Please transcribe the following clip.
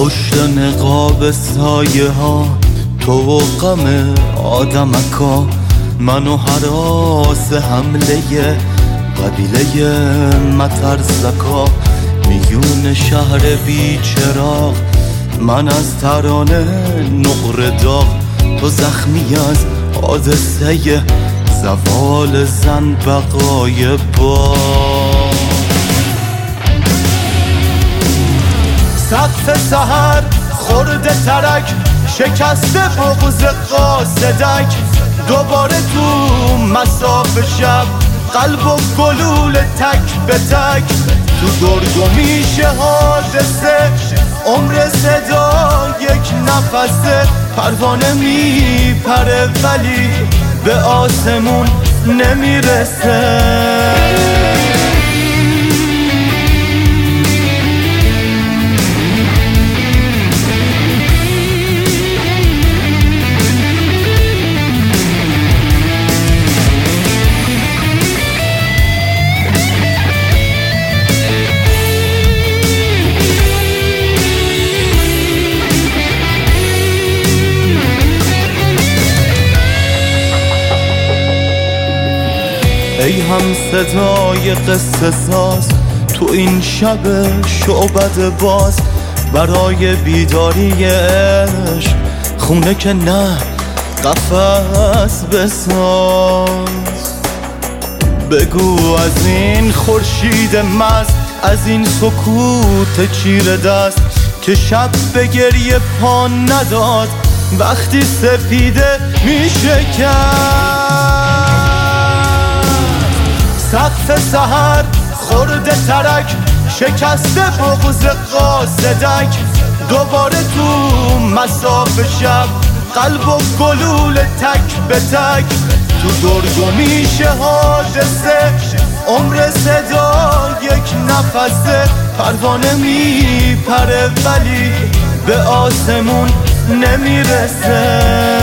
پشت نقاب سایه ها تو و غم آدمکا، منو هراس حمله قبیله مترسکا. میون شهر بی چراغ من از ترانه نقره داغ، تو زخمی از حادثه زوال زن بقای با. سقف سحر خورده ترک شکسته بغض قاصدک، دوباره تو مساف شب قلب و گلول تک به تک. تو گرگ و میشه حادثه عمر صدا یک نفسه، پروانه میپره ولی به آسمون نمیرسه. ای هم صدای قصه ساز تو این شب شعبده باز، برای بیداری عشق خونه که نه قفس بساز. بگو از این خورشید مست، از این سکوت چیره دست که شب به گریه پا نداد وقتی سپیده میشه کرد. سقف سحر خورده ترک شکسته بغض قاصدک، دوباره تو مساف شب قلب و گلول تک به تک. تو گرگ و میشه حادثه عمر صدا یک نفسه، پروانه میپره ولی به آسمون نمیرسه.